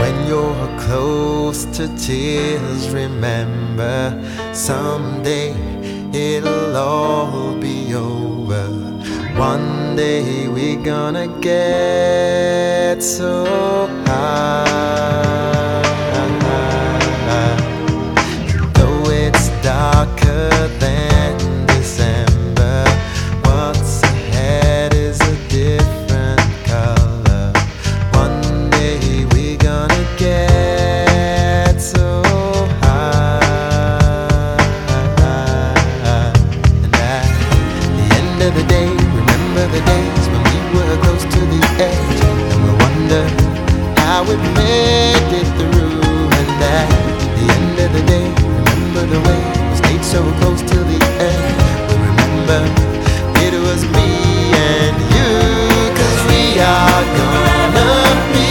When you're close to tears, remember someday it'll all be over. One day we're gonna get so high. Though it's darker than December, what's ahead is a different color. One day we're gonna get so high. And at the end of the day, remember the days when we were close to the edge, and we'll wonder how we made it through. And at the end of the day, remember the way we stayed so close till the end. We remember it was me and you, 'cause we are gonna be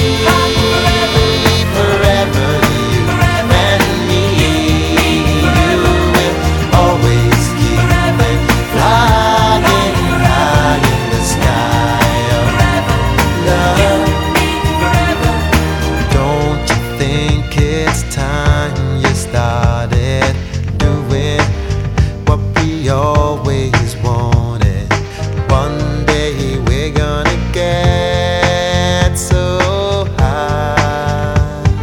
forever, you and me. You will always keep flying high in the sky of love. Don't you think it's time you started doing what we always wanted? One day we're gonna get so high.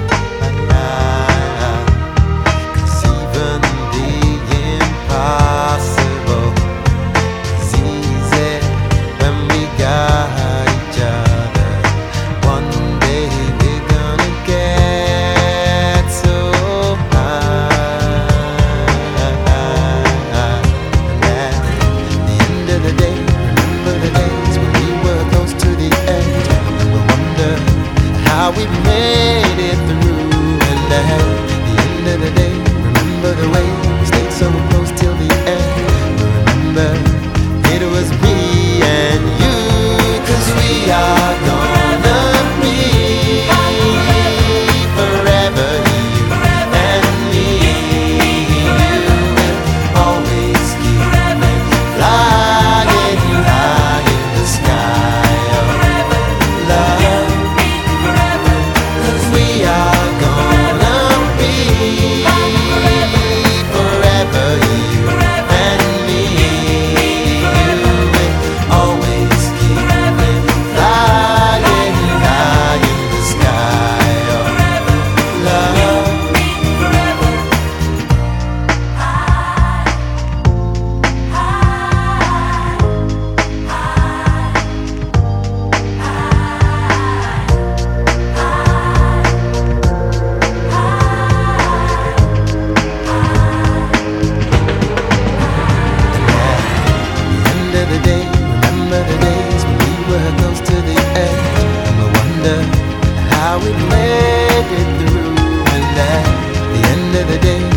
'Cause even the impossible is easy when we got each other. One day we're gonna get so high. And at the end of the day, remember the days when we were close to the edge, and we'll wonder how we made it through. And at the end of the day, remember the way we stayed so close till the end. We remember it was me and you, 'cause we are gonna be forever, you and me. You will always keep flying high in the sky of love. 'Cause we are gonna be forever, you and me. You will always keep flying high in the sky of love. End of the day, remember the days when we were close to the edge, and we'll wonder how we made it through. And at the end of the day,